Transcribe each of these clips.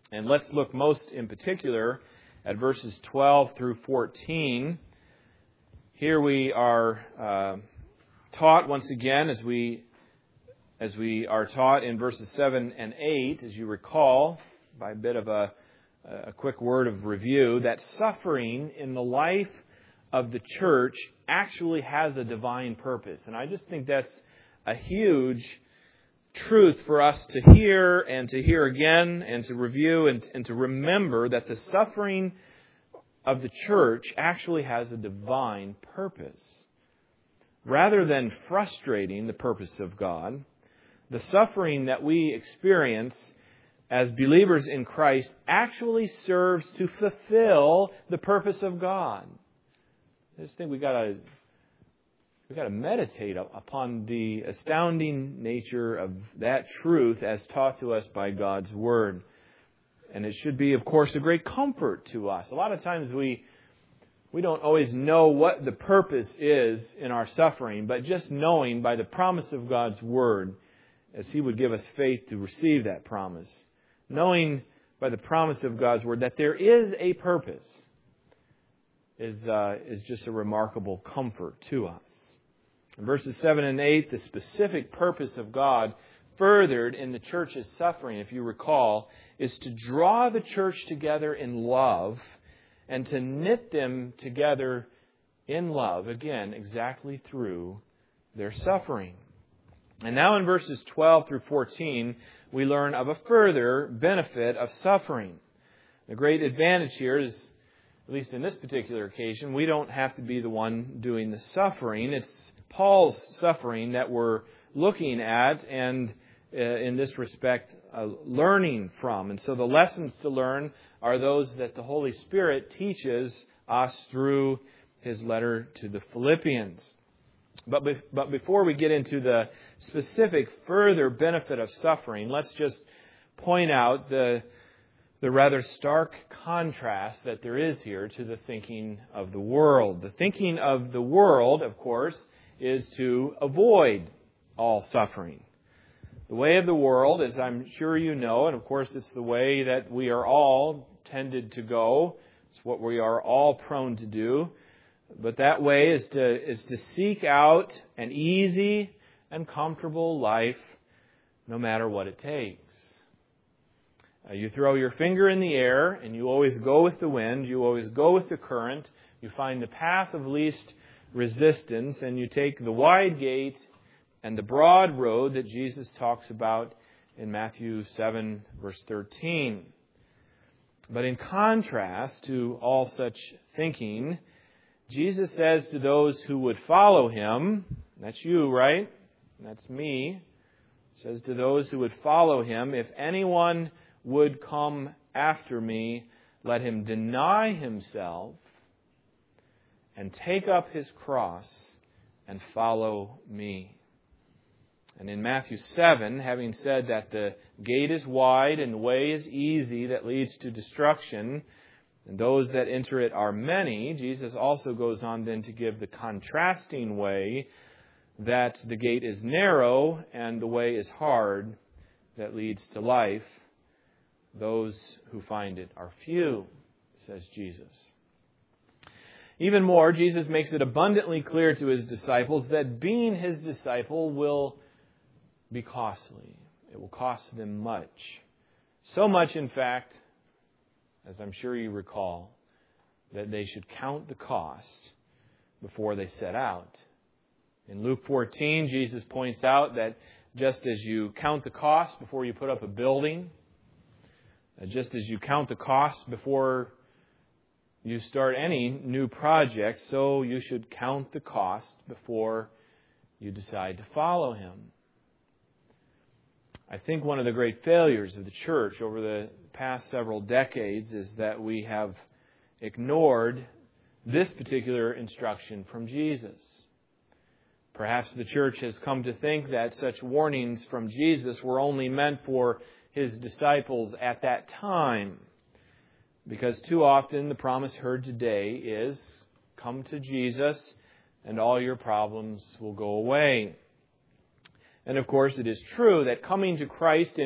And let's look most in particular at verses 12 through 14. Here we are taught once again, as we are taught in verses 7 and 8, as you recall, by a bit of a quick word of review, that suffering in the life of the church actually has a divine purpose. And I just think that's a huge truth for us to hear and to hear again and to review and to remember that the suffering of the church actually has a divine purpose. Rather than frustrating the purpose of God, the suffering that we experience as believers in Christ actually serves to fulfill the purpose of God. I just think we got to meditate upon the astounding nature of that truth as taught to us by God's Word. And it should be, of course, a great comfort to us. A lot of times we don't always know what the purpose is in our suffering, but just knowing by the promise of God's Word, as He would give us faith to receive that promise, knowing by the promise of God's Word that there is a purpose is just a remarkable comfort to us. In verses 7 and 8, the specific purpose of God furthered in the church's suffering, if you recall, is to draw the church together in love and to knit them together in love, again, exactly through their suffering. And now in verses 12 through 14, we learn of a further benefit of suffering. The great advantage here is, at least in this particular occasion, we don't have to be the one doing the suffering. It's Paul's suffering that we're looking at and in this respect learning from. And so the lessons to learn are those that the Holy Spirit teaches us through His letter to the Philippians. But before we get into the specific further benefit of suffering, let's just point out the rather stark contrast that there is here to the thinking of the world. The thinking of the world, of course, is to avoid all suffering. The way of the world, as I'm sure you know, and of course it's the way that we are all tended to go. It's what we are all prone to do. But that way is to seek out an easy and comfortable life no matter what it takes. You throw your finger in the air and you always go with the wind. You always go with the current. You find the path of least resistance and you take the wide gate and the broad road that Jesus talks about in Matthew 7, verse 13. But in contrast to all such thinking, Jesus says to those who would follow Him, that's you, right? That's me. Says to those who would follow Him, if anyone would come after me, let him deny himself and take up his cross and follow me. And in Matthew 7, having said that the gate is wide and the way is easy that leads to destruction, and those that enter it are many, Jesus also goes on then to give the contrasting way that the gate is narrow and the way is hard that leads to life. Those who find it are few, says Jesus. Even more, Jesus makes it abundantly clear to His disciples that being His disciple will be costly. It will cost them much. So much, in fact, as I'm sure you recall, that they should count the cost before they set out. In Luke 14, Jesus points out that just as you count the cost before you put up a building, just as you count the cost before you start any new project, so you should count the cost before you decide to follow Him. I think one of the great failures of the church over the past several decades is that we have ignored this particular instruction from Jesus. Perhaps the church has come to think that such warnings from Jesus were only meant for His disciples at that time. Because too often the promise heard today is, come to Jesus and all your problems will go away. And of course it is true that coming to Christ in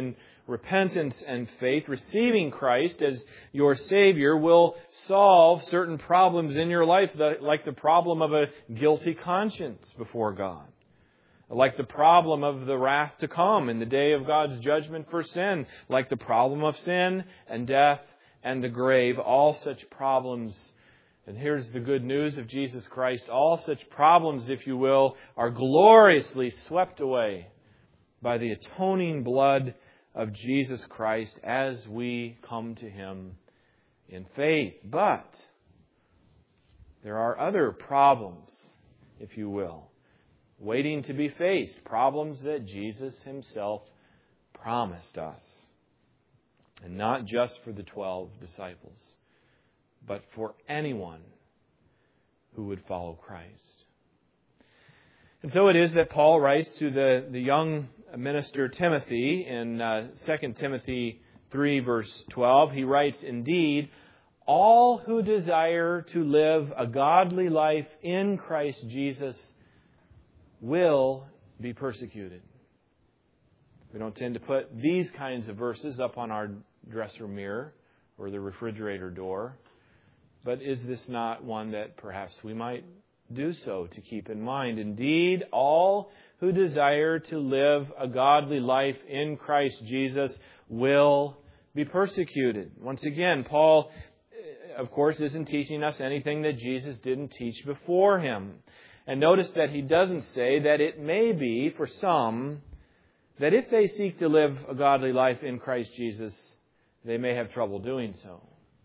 repentance and faith, receiving Christ as your Savior, will solve certain problems in your life, like the problem of a guilty conscience before God, like the problem of the wrath to come in the day of God's judgment for sin, like the problem of sin and death and the grave. All such problems, and here's the good news of Jesus Christ, all such problems, if you will, are gloriously swept away by the atoning blood of Jesus Christ as we come to Him in faith. But there are other problems, if you will, waiting to be faced, problems that Jesus Himself promised us. And not just for the 12 disciples, but for anyone who would follow Christ. And so it is that Paul writes to the young minister Timothy in 2 Timothy 3, verse 12. He writes, "Indeed, all who desire to live a godly life in Christ Jesus will be persecuted." We don't tend to put these kinds of verses up on our dresser mirror or the refrigerator door. But is this not one that perhaps we might do so to keep in mind? Indeed, all who desire to live a godly life in Christ Jesus will be persecuted. Once again, Paul, of course, isn't teaching us anything that Jesus didn't teach before him. And notice that he doesn't say that it may be for some that if they seek to live a godly life in Christ Jesus, they may have trouble doing so.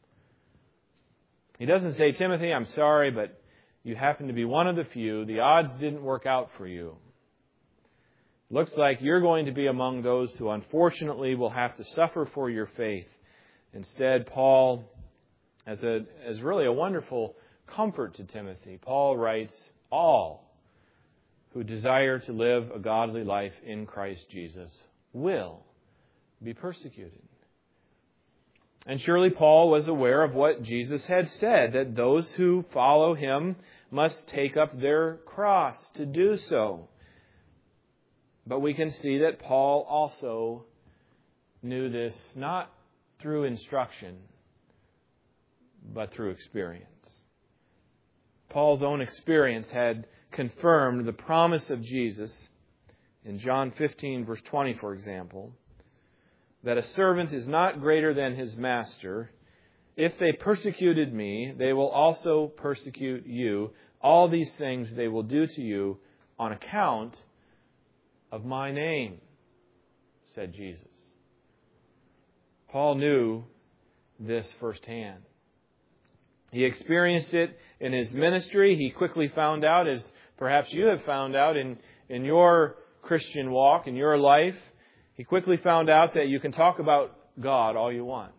He doesn't say, "Timothy, I'm sorry, but you happen to be one of the few. The odds didn't work out for you. Looks like you're going to be among those who unfortunately will have to suffer for your faith." Instead, Paul, as really a wonderful comfort to Timothy, Paul writes, all who desire to live a godly life in Christ Jesus will be persecuted. And surely Paul was aware of what Jesus had said, that those who follow Him must take up their cross to do so. But we can see that Paul also knew this not through instruction, but through experience. Paul's own experience had confirmed the promise of Jesus in John 15, verse 20, for example, that a servant is not greater than his master. If they persecuted me, they will also persecute you. All these things they will do to you on account of my name, said Jesus. Paul knew this firsthand. He experienced it in his ministry. He quickly found out, as perhaps you have found out in your Christian walk, in your life, he quickly found out that you can talk about God all you want.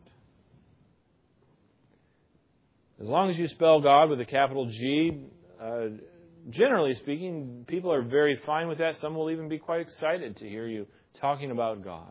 As long as you spell God with a capital G, generally speaking, people are very fine with that. Some will even be quite excited to hear you talking about God.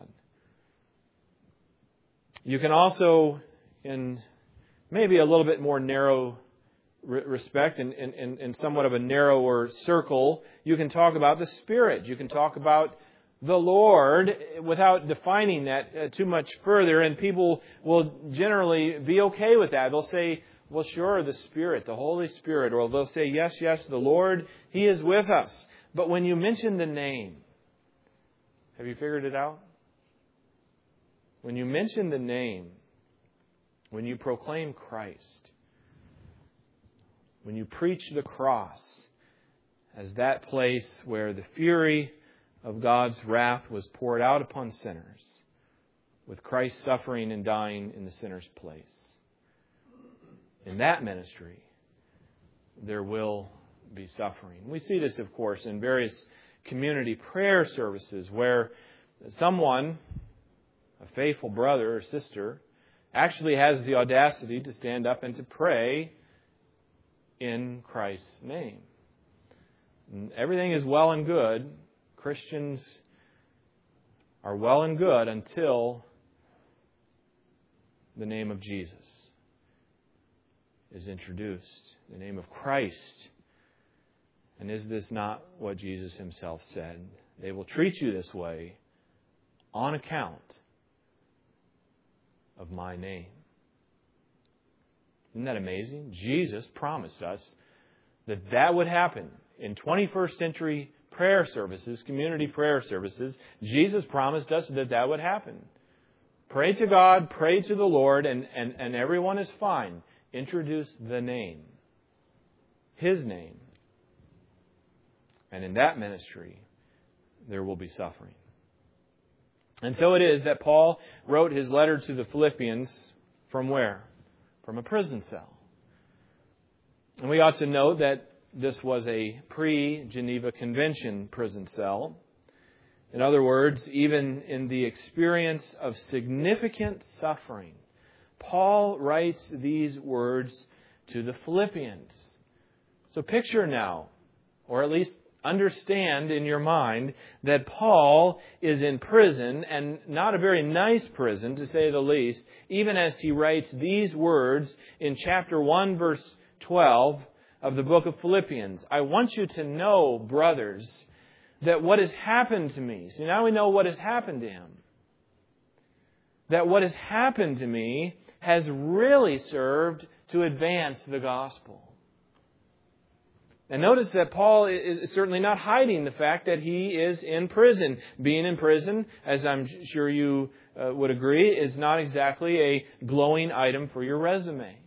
You can also, in maybe a little bit more narrow respect, in somewhat of a narrower circle, you can talk about the Spirit. You can talk about the Lord without defining that too much further, and people will generally be okay with that. They'll say, well, sure, the Spirit, the Holy Spirit, or they'll say, yes, the Lord, He is with us. But when you mention the name, have you figured it out? When you mention the name, when you proclaim Christ, when you preach the cross as that place where the fury of God's wrath was poured out upon sinners, with Christ suffering and dying in the sinner's place, in that ministry, there will be suffering. We see this, of course, in various community prayer services where someone, a faithful brother or sister, actually has the audacity to stand up and to pray in Christ's name. And everything is well and good. Christians are well and good until the name of Jesus is introduced, the name of Christ. And is this not what Jesus Himself said? They will treat you this way on account of my name. Isn't that amazing? Jesus promised us that that would happen. In 21st century prayer services, community prayer services, Jesus promised us that that would happen. Pray to God, pray to the Lord, and everyone is fine. Introduce the name. His name. And in that ministry, there will be suffering. And so it is that Paul wrote his letter to the Philippians from where? From a prison cell. And we ought to note that this was a pre-Geneva Convention prison cell. In other words, even in the experience of significant suffering, Paul writes these words to the Philippians. So picture now, or at least understand in your mind, that Paul is in prison, and not a very nice prison, to say the least, even as he writes these words in chapter 1, verse 12 of the book of Philippians. I want you to know, brothers, that what has happened to me, see, now we know what has happened to him, that what has happened to me has really served to advance the gospel. And notice that Paul is certainly not hiding the fact that he is in prison. Being in prison, as I'm sure you would agree, is not exactly a glowing item for your resume.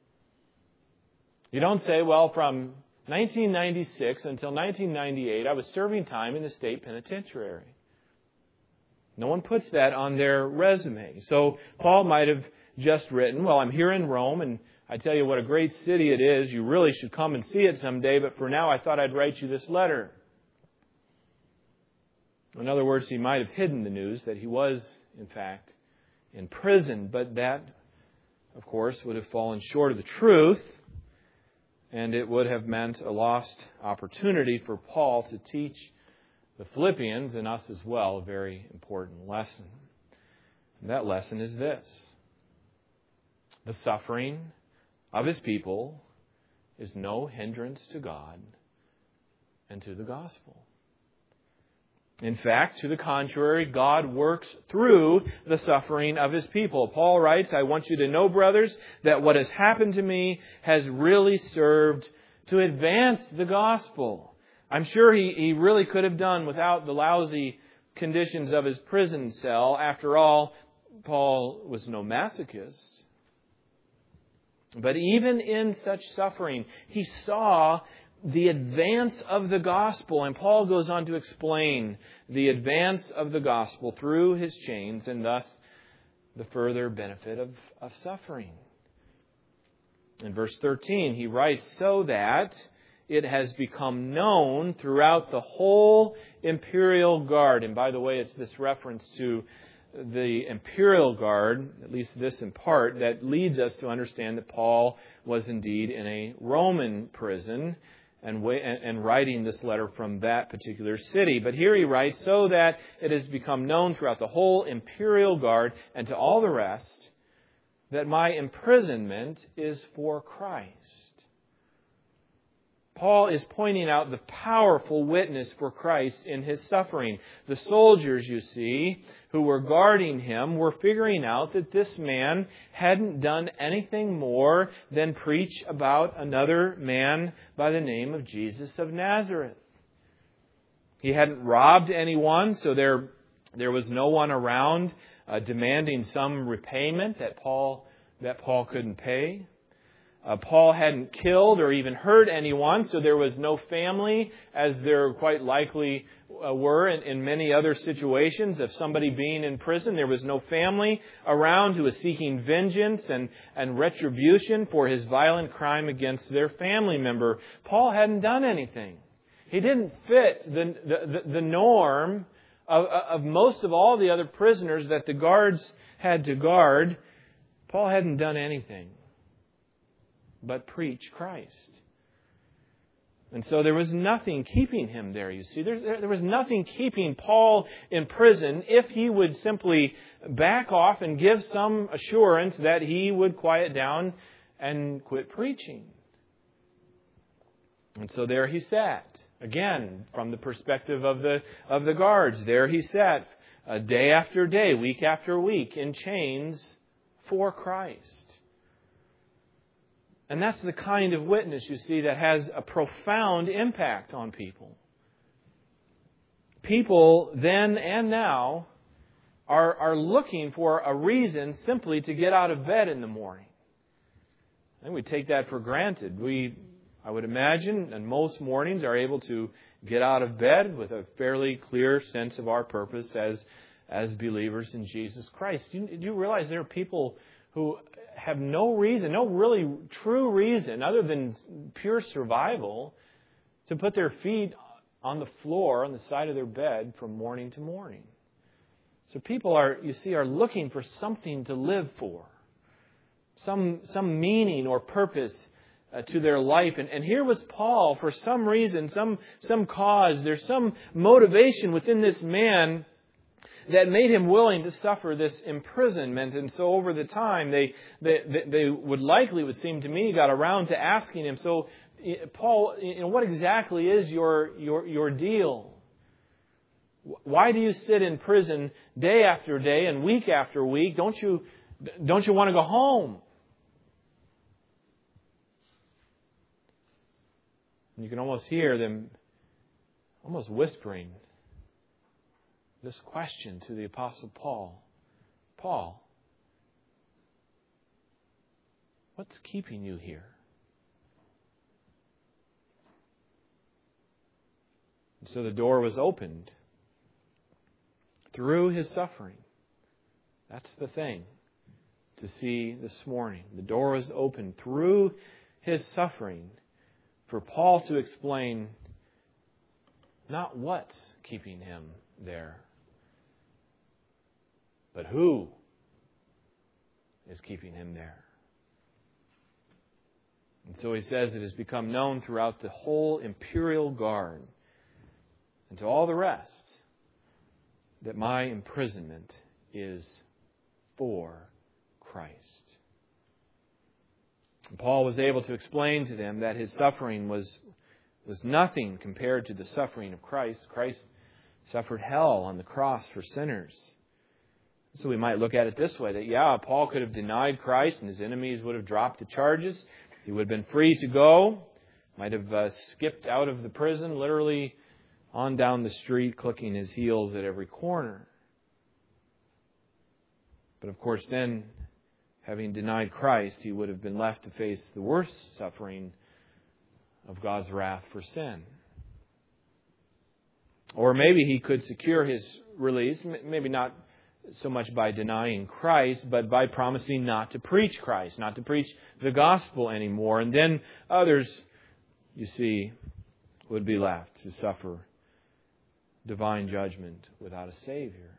You don't say, well, from 1996 until 1998, I was serving time in the state penitentiary. No one puts that on their resume. So Paul might have just written, well, I'm here in Rome, and I tell you what a great city it is. You really should come and see it someday, but for now I thought I'd write you this letter. In other words, he might have hidden the news that he was, in fact, in prison, but that, of course, would have fallen short of the truth. And it would have meant a lost opportunity for Paul to teach the Philippians and us as well a very important lesson. And that lesson is this: the suffering of his people is no hindrance to God and to the gospel. In fact, to the contrary, God works through the suffering of His people. Paul writes, I want you to know, brothers, that what has happened to me has really served to advance the gospel. I'm sure he really could have done without the lousy conditions of his prison cell. After all, Paul was no masochist. But even in such suffering, he saw the advance of the gospel. And Paul goes on to explain the advance of the gospel through his chains and thus the further benefit of suffering. In verse 13, he writes, so that it has become known throughout the whole imperial guard. And by the way, it's this reference to the imperial guard, at least this in part, that leads us to understand that Paul was indeed in a Roman prison and writing this letter from that particular city. But here he writes, so that it has become known throughout the whole imperial guard and to all the rest that my imprisonment is for Christ. Paul is pointing out the powerful witness for Christ in his suffering. The soldiers, you see, who were guarding him were figuring out that this man hadn't done anything more than preach about another man by the name of Jesus of Nazareth. He hadn't robbed anyone, so there was no one around demanding some repayment that Paul couldn't pay. Paul hadn't killed or even hurt anyone, so there was no family, as there quite likely were in many other situations of somebody being in prison. There was no family around who was seeking vengeance and retribution for his violent crime against their family member. Paul hadn't done anything. He didn't fit the norm of most of all the other prisoners that the guards had to guard. Paul hadn't done anything but preach Christ. And so there was nothing keeping him there, you see. There was nothing keeping Paul in prison if he would simply back off and give some assurance that he would quiet down and quit preaching. And so there he sat. Again, from the perspective of the guards, there he sat day after day, week after week, in chains for Christ. And that's the kind of witness, you see, that has a profound impact on people. People then and now are looking for a reason simply to get out of bed in the morning. And we take that for granted. I would imagine, and most mornings are able to get out of bed with a fairly clear sense of our purpose as believers in Jesus Christ. Do you realize there are people who have no reason, no really true reason, other than pure survival, to put their feet on the floor, on the side of their bed from morning to morning? So people are looking for something to live for, some meaning or purpose to their life. And here was Paul, for some reason, some cause, there's some motivation within this man that made him willing to suffer this imprisonment. And so over the time, they would seem to me, got around to asking him, so Paul, what exactly is your deal? Why do you sit in prison day after day and week after week? Don't you want to go home? And you can almost hear them almost whispering this question to the Apostle Paul. Paul, what's keeping you here? And so the door was opened through his suffering. That's the thing to see this morning. The door was opened through his suffering for Paul to explain not what's keeping him there, but who is keeping him there. And so he says it has become known throughout the whole imperial guard and to all the rest that my imprisonment is for Christ. And Paul was able to explain to them that his suffering was nothing compared to the suffering of Christ. Christ suffered hell on the cross for sinners. So we might look at it this way, that Paul could have denied Christ and his enemies would have dropped the charges. He would have been free to go, might have skipped out of the prison, literally on down the street, clicking his heels at every corner. But of course then, having denied Christ, he would have been left to face the worst suffering of God's wrath for sin. Or maybe he could secure his release, maybe not so much by denying Christ, but by promising not to preach Christ, not to preach the gospel anymore. And then others, you see, would be left to suffer divine judgment without a Savior.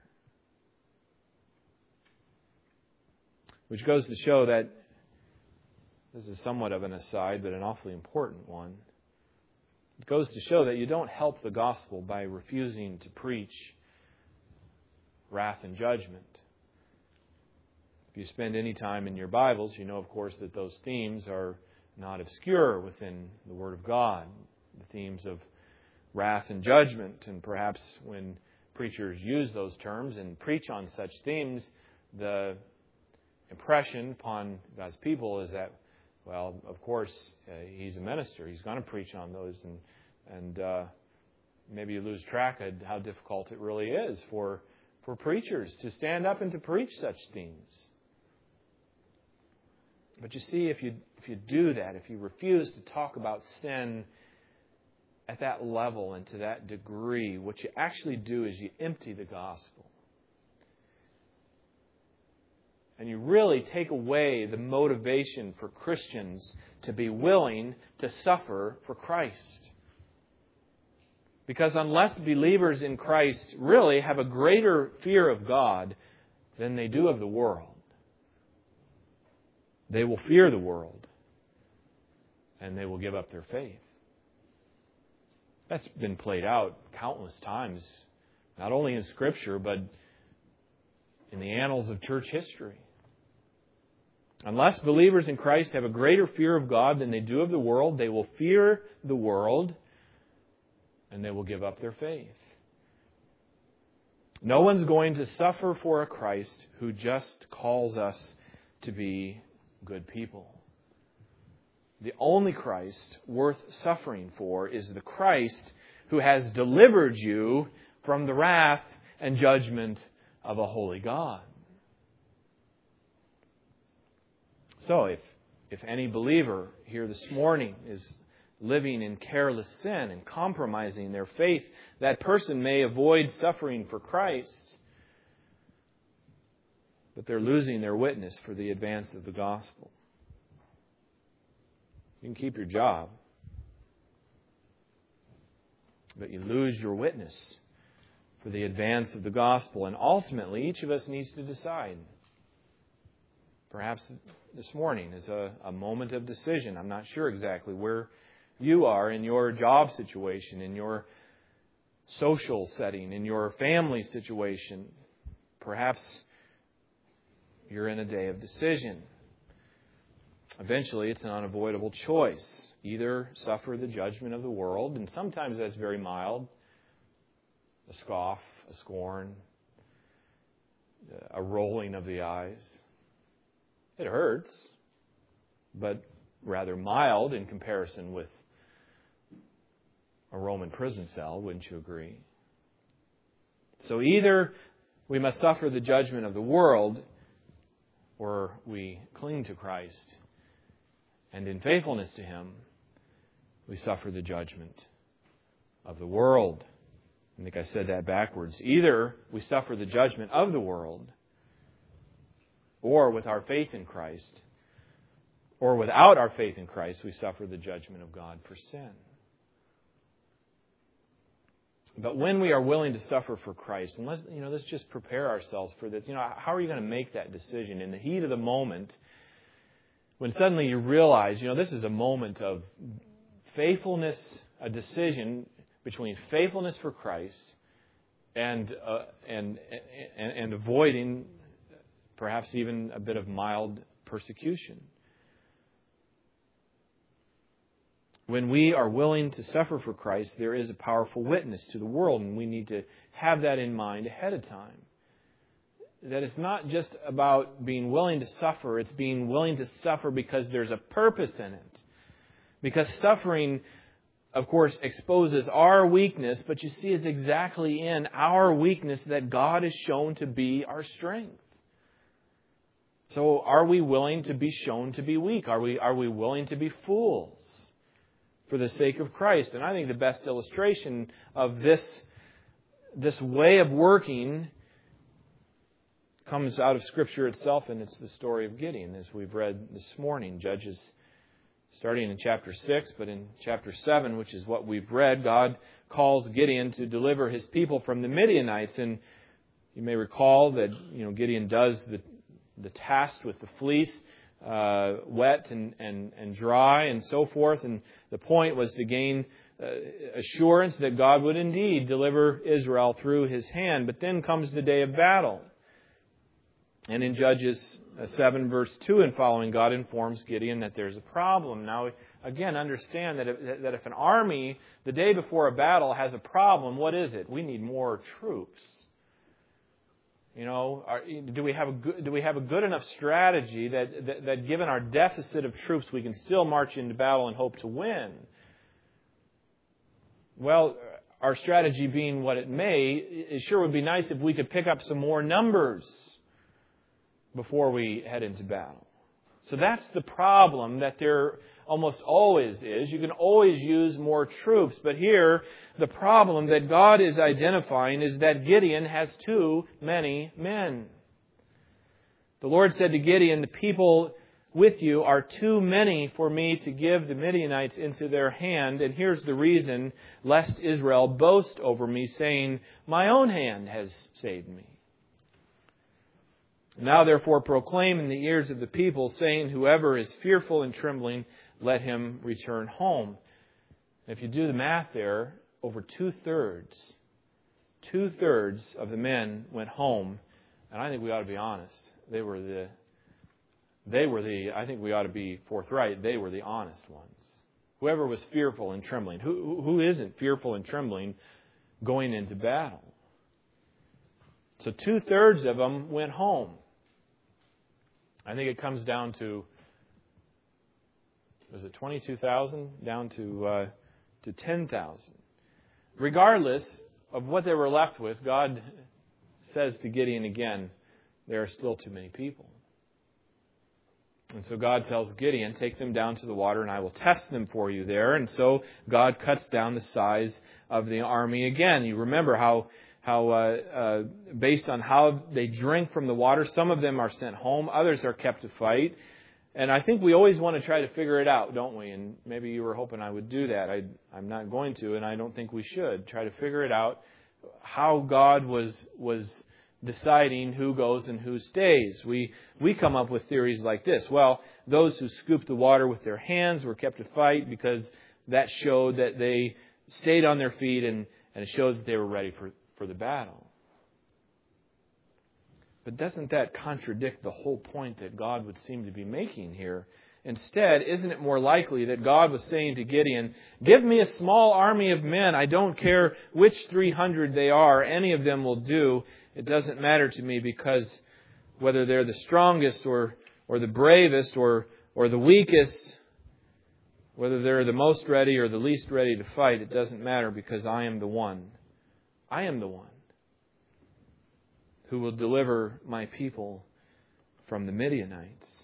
Which goes to show that, this is somewhat of an aside, but an awfully important one. It goes to show that you don't help the gospel by refusing to preach wrath and judgment. If you spend any time in your Bibles, you know, of course, that those themes are not obscure within the Word of God. The themes of wrath and judgment. And perhaps when preachers use those terms and preach on such themes, the impression upon God's people is that, well, of course, he's a minister. He's going to preach on those. And maybe you lose track of how difficult it really is for preachers to stand up and to preach such themes. But you see, if you do that, if you refuse to talk about sin at that level and to that degree, what you actually do is you empty the gospel. And you really take away the motivation for Christians to be willing to suffer for Christ. Because unless believers in Christ really have a greater fear of God than they do of the world, they will fear the world and they will give up their faith. That's been played out countless times, not only in Scripture, but in the annals of church history. Unless believers in Christ have a greater fear of God than they do of the world, they will fear the world and they will give up their faith. No one's going to suffer for a Christ who just calls us to be good people. The only Christ worth suffering for is the Christ who has delivered you from the wrath and judgment of a holy God. So if any believer here this morning is living in careless sin and compromising their faith, that person may avoid suffering for Christ, but they're losing their witness for the advance of the gospel. You can keep your job, but you lose your witness for the advance of the gospel. And ultimately, each of us needs to decide. Perhaps this morning is a moment of decision. I'm not sure exactly where you are in your job situation, in your social setting, in your family situation. Perhaps you're in a day of decision. Eventually, it's an unavoidable choice. Either suffer the judgment of the world, and sometimes that's very mild. A scoff, a scorn, a rolling of the eyes. It hurts, but rather mild in comparison with a Roman prison cell, wouldn't you agree? So either we must suffer the judgment of the world, or we cling to Christ, and in faithfulness to Him, we suffer the judgment of the world. I think I said that backwards. Either we suffer the judgment of the world, or with our faith in Christ, or without our faith in Christ, we suffer the judgment of God for sin. But when we are willing to suffer for Christ, and let's just prepare ourselves for this. How are you going to make that decision in the heat of the moment when suddenly you realize, this is a moment of faithfulness, a decision between faithfulness for Christ and avoiding perhaps even a bit of mild persecution. When we are willing to suffer for Christ, there is a powerful witness to the world, and we need to have that in mind ahead of time. That it's not just about being willing to suffer, it's being willing to suffer because there's a purpose in it. Because suffering, of course, exposes our weakness, but you see, it's exactly in our weakness that God is shown to be our strength. So are we willing to be shown to be weak? Are we willing to be fools for the sake of Christ? And I think the best illustration of this way of working comes out of Scripture itself, and it's the story of Gideon, as we've read this morning. Judges, starting in chapter 6, but in chapter 7, which is what we've read, God calls Gideon to deliver his people from the Midianites. And you may recall that Gideon does the task with the fleece, wet and dry and so forth. And the point was to gain assurance that God would indeed deliver Israel through his hand. But then comes the day of battle. And in Judges 7 verse 2 and following, God informs Gideon that there's a problem. Now, again, understand that if an army, the day before a battle, has a problem, what is it? We need more troops. Do we have a good enough strategy that given our deficit of troops, we can still march into battle and hope to win? Well, our strategy being what it may, it sure would be nice if we could pick up some more numbers before we head into battle. So that's the problem that there almost always is. You can always use more troops. But here, the problem that God is identifying is that Gideon has too many men. The Lord said to Gideon, "The people with you are too many for me to give the Midianites into their hand. And here's the reason, lest Israel boast over me, saying, 'My own hand has saved me.' Now therefore proclaim in the ears of the people, saying, 'Whoever is fearful and trembling, let him return home.'" If you do the math there, over two-thirds of the men went home. And I think we ought to be honest. I think we ought to be forthright. They were the honest ones. Whoever was fearful and trembling. Who isn't fearful and trembling going into battle? So 2/3 of them went home. I think it comes down to, was it 22,000? Down to 10,000. Regardless of what they were left with, God says to Gideon again, there are still too many people. And so God tells Gideon, take them down to the water and I will test them for you there. And so God cuts down the size of the army again. You remember how based on how they drink from the water, some of them are sent home, others are kept to fight. And I think we always want to try to figure it out, don't we? And maybe you were hoping I would do that. I'm not going to, and I don't think we should. Try to figure it out, how God was deciding who goes and who stays. We come up with theories like this. Well, those who scooped the water with their hands were kept to fight because that showed that they stayed on their feet and it showed that they were ready for the battle. But doesn't that contradict the whole point that God would seem to be making here? Instead, isn't it more likely that God was saying to Gideon, give me a small army of men. I don't care which 300 they are. Any of them will do. It doesn't matter to me, because whether they're the strongest or the bravest or the weakest, whether they're the most ready or the least ready to fight, it doesn't matter, because I am the one. I am the one who will deliver my people from the Midianites.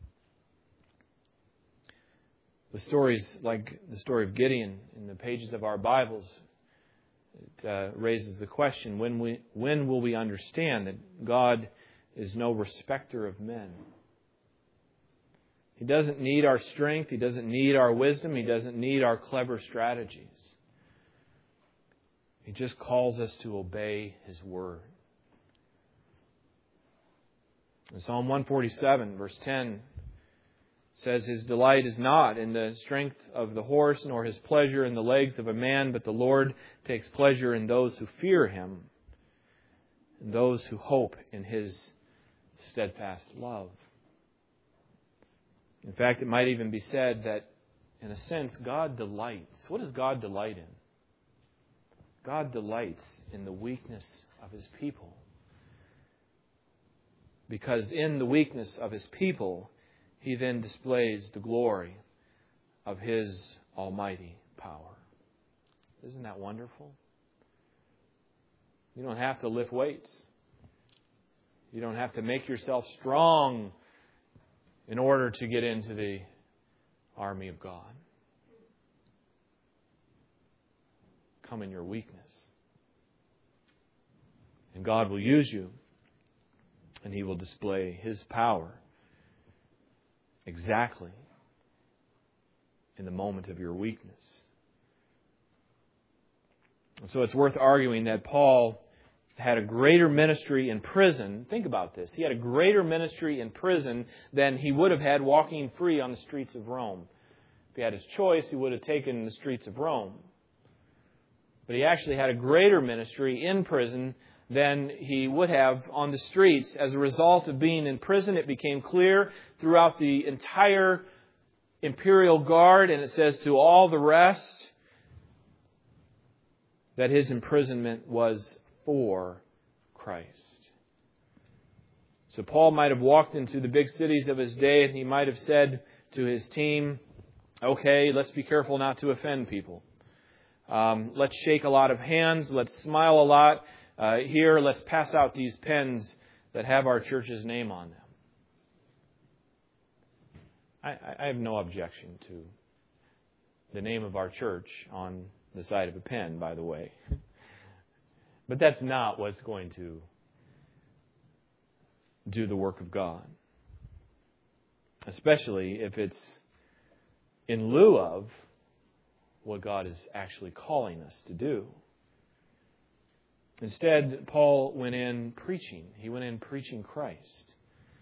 The stories like the story of Gideon in the pages of our Bibles, it raises the question, when will we understand that God is no respecter of men? He doesn't need our strength. He doesn't need our wisdom. He doesn't need our clever strategies. He just calls us to obey His word. In Psalm 147, verse 10, says, His delight is not in the strength of the horse, nor His pleasure in the legs of a man, but the Lord takes pleasure in those who fear Him, and those who hope in His steadfast love. In fact, it might even be said that, in a sense, God delights. What does God delight in? God delights in the weakness of His people. Because in the weakness of His people, He then displays the glory of His almighty power. Isn't that wonderful? You don't have to lift weights. You don't have to make yourself strong in order to get into the army of God. Come in your weakness. And God will use you. And He will display His power exactly in the moment of your weakness. So it's worth arguing that Paul had a greater ministry in prison. Think about this. He had a greater ministry in prison than he would have had walking free on the streets of Rome. If he had his choice, he would have taken the streets of Rome. But he actually had a greater ministry in prison than he would have on the streets. As a result of being in prison, it became clear throughout the entire imperial guard, and it says to all the rest, that his imprisonment was for Christ. So Paul might have walked into the big cities of his day and he might have said to his team, okay, let's be careful not to offend people. Let's shake a lot of hands. Let's smile a lot. Here, let's pass out these pens that have our church's name on them. I have no objection to the name of our church on the side of a pen, by the way. But that's not what's going to do the work of God. Especially if it's in lieu of what God is actually calling us to do. Instead, Paul went in preaching. He went in preaching Christ.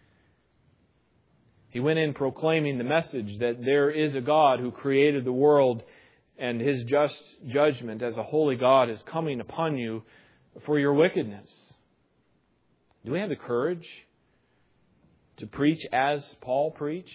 He went in proclaiming the message that there is a God who created the world, and His just judgment as a holy God is coming upon you for your wickedness. Do we have the courage to preach as Paul preached?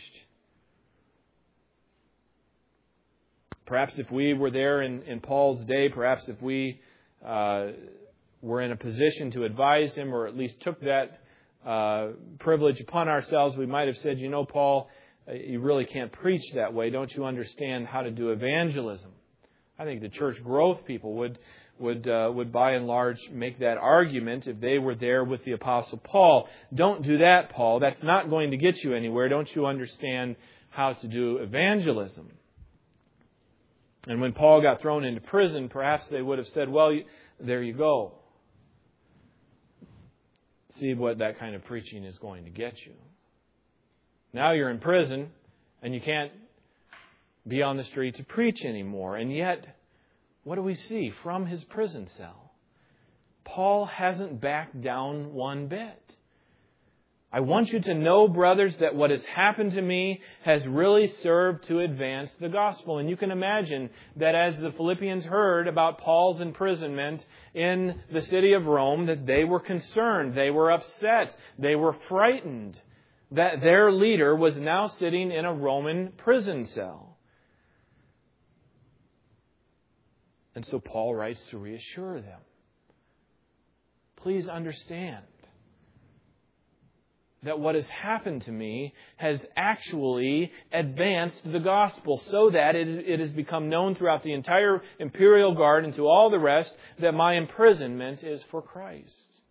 Perhaps if we were there in Paul's day, perhaps if we were in a position to advise him, or at least took that privilege upon ourselves, we might have said, Paul, you really can't preach that way. Don't you understand how to do evangelism? I think the church growth people would by and large make that argument if they were there with the Apostle Paul. Don't do that, Paul. That's not going to get you anywhere. Don't you understand how to do evangelism? And when Paul got thrown into prison, perhaps they would have said, well, there you go. See what that kind of preaching is going to get you. Now you're in prison and you can't be on the street to preach anymore. And yet, what do we see from his prison cell? Paul hasn't backed down one bit. I want you to know, brothers, that what has happened to me has really served to advance the gospel. And you can imagine that as the Philippians heard about Paul's imprisonment in the city of Rome, that they were concerned, they were upset, they were frightened that their leader was now sitting in a Roman prison cell. And so Paul writes to reassure them. Please understand that what has happened to me has actually advanced the gospel so that it has become known throughout the entire imperial guard and to all the rest that my imprisonment is for Christ.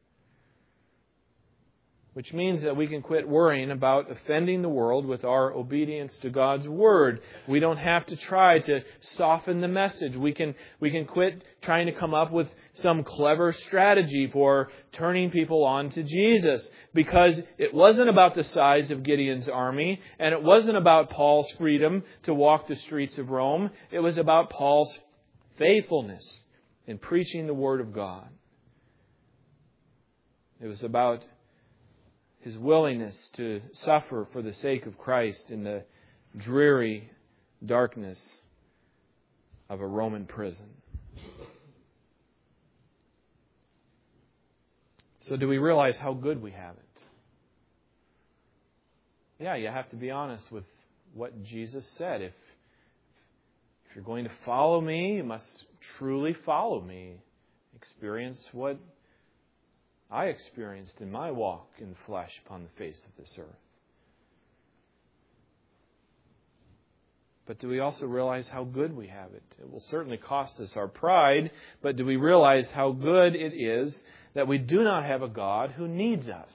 Which means that we can quit worrying about offending the world with our obedience to God's Word. We don't have to try to soften the message. We can quit trying to come up with some clever strategy for turning people on to Jesus. Because it wasn't about the size of Gideon's army, and it wasn't about Paul's freedom to walk the streets of Rome. It was about Paul's faithfulness in preaching the Word of God. It was about his willingness to suffer for the sake of Christ in the dreary darkness of a Roman prison. So do we realize how good we have it? Yeah, you have to be honest with what Jesus said. If you're going to follow me, you must truly follow me. Experience what I experienced in my walk in the flesh upon the face of this earth. But do we also realize how good we have it? It will certainly cost us our pride, but do we realize how good it is that we do not have a God who needs us?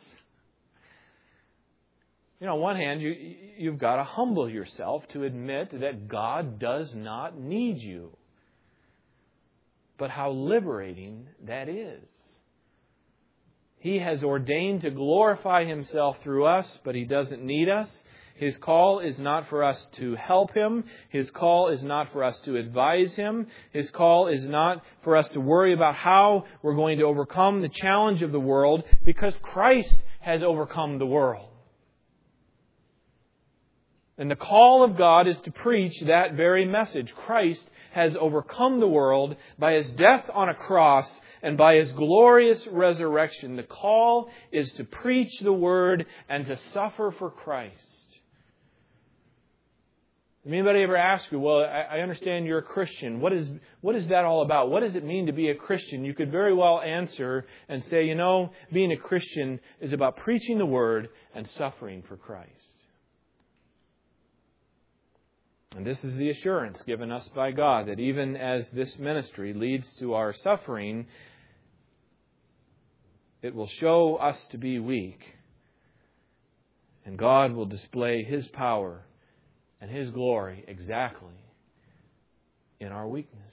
On one hand, you've got to humble yourself to admit that God does not need you. But how liberating that is. He has ordained to glorify Himself through us, but He doesn't need us. His call is not for us to help Him. His call is not for us to advise Him. His call is not for us to worry about how we're going to overcome the challenge of the world, because Christ has overcome the world. And the call of God is to preach that very message. Christ has overcome the world by His death on a cross and by His glorious resurrection. The call is to preach the Word and to suffer for Christ. If anybody ever ask you, well, I understand you're a Christian. What is that all about? What does it mean to be a Christian? You could very well answer and say, being a Christian is about preaching the Word and suffering for Christ. And this is the assurance given us by God, that even as this ministry leads to our suffering, it will show us to be weak. And God will display His power and His glory exactly in our weakness.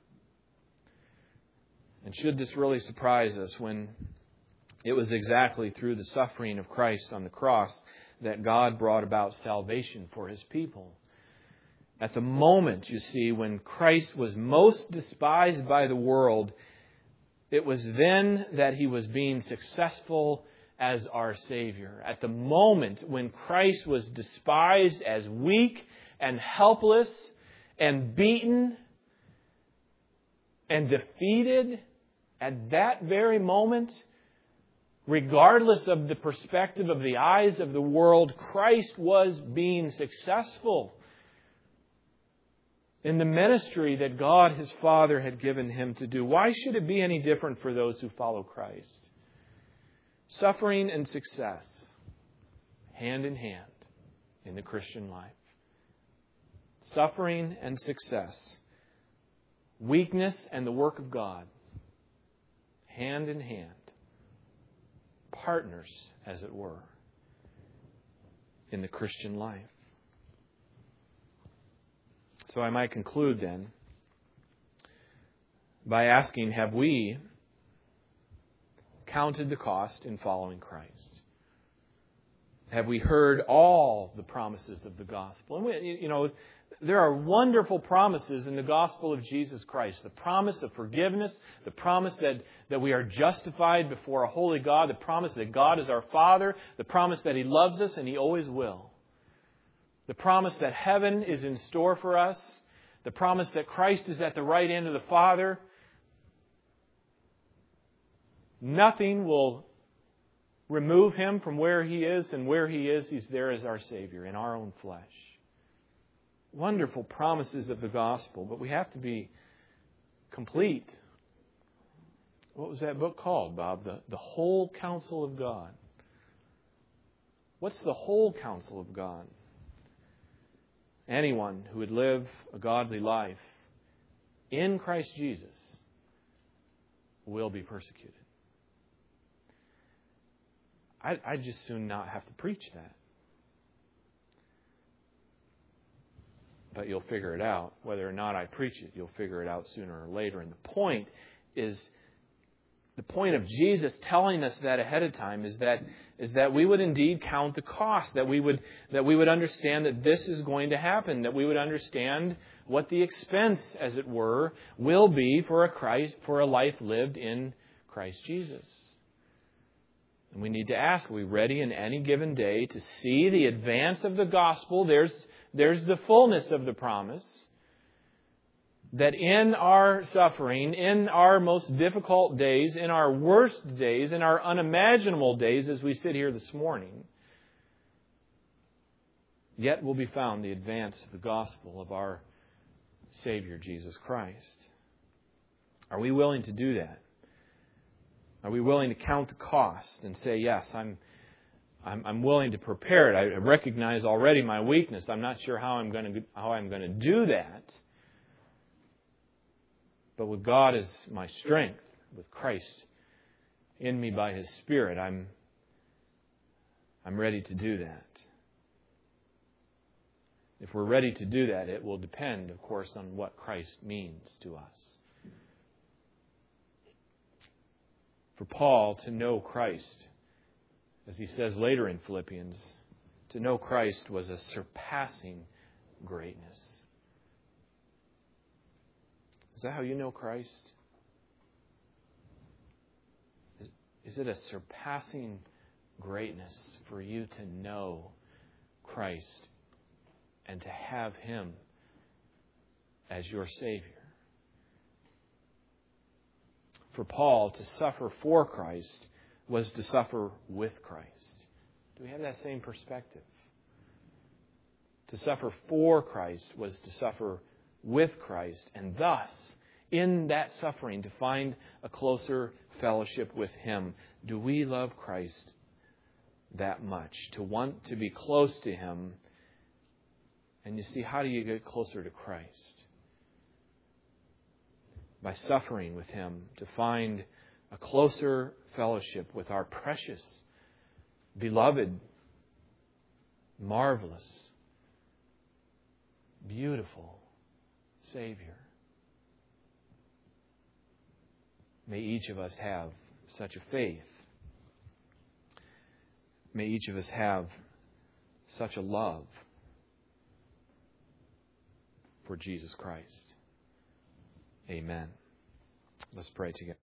And should this really surprise us, when it was exactly through the suffering of Christ on the cross that God brought about salvation for His people. At the moment, you see, when Christ was most despised by the world, it was then that He was being successful as our Savior. At the moment when Christ was despised as weak and helpless and beaten and defeated, at that very moment, regardless of the perspective of the eyes of the world, Christ was being successful in the ministry that God, His Father, had given Him to do. Why should it be any different for those who follow Christ? Suffering and success, hand in hand in the Christian life. Suffering and success. Weakness and the work of God, hand in hand. Partners, as it were, in the Christian life. So I might conclude then by asking, have we counted the cost in following Christ? Have we heard all the promises of the gospel? And there are wonderful promises in the gospel of Jesus Christ. The promise of forgiveness, the promise that we are justified before a holy God, the promise that God is our Father, the promise that He loves us and He always will. The promise that heaven is in store for us, the promise that Christ is at the right hand of the Father. Nothing will remove Him from where He is, and where He is, He's there as our Savior in our own flesh. Wonderful promises of the gospel, but we have to be complete. What was that book called, Bob? The Whole Counsel of God. What's the whole counsel of God? Anyone who would live a godly life in Christ Jesus will be persecuted. I'd just soon not have to preach that. But you'll figure it out. Whether or not I preach it, you'll figure it out sooner or later. And the point of Jesus telling us that ahead of time is that we would indeed count the cost, that we would understand that this is going to happen, that we would understand what the expense, as it were, will be for a life lived in Christ Jesus. And we need to ask, are we ready in any given day to see the advance of the gospel? There's the fullness of the promise that in our suffering, in our most difficult days, in our worst days, in our unimaginable days as we sit here this morning, yet will be found the advance of the gospel of our Savior Jesus Christ. Are we willing to do that? Are we willing to count the cost and say, yes, I'm willing to prepare it. I recognize already my weakness. I'm not sure how I'm going to do that. But with God as my strength, with Christ in me by His Spirit, I'm ready to do that. If we're ready to do that, it will depend, of course, on what Christ means to us. For Paul to know Christ, as he says later in Philippians, to know Christ was a surpassing greatness. Is that how you know Christ? Is it a surpassing greatness for you to know Christ and to have Him as your Savior? For Paul, to suffer for Christ was to suffer with Christ. Do we have that same perspective? To suffer for Christ was to suffer with Christ, and thus, in that suffering, to find a closer fellowship with Him. Do we love Christ that much? To want to be close to Him? And you see, how do you get closer to Christ? By suffering with Him, to find a closer fellowship with our precious, beloved, marvelous, beautiful Savior. May each of us have such a faith. May each of us have such a love for Jesus Christ. Amen. Let's pray together.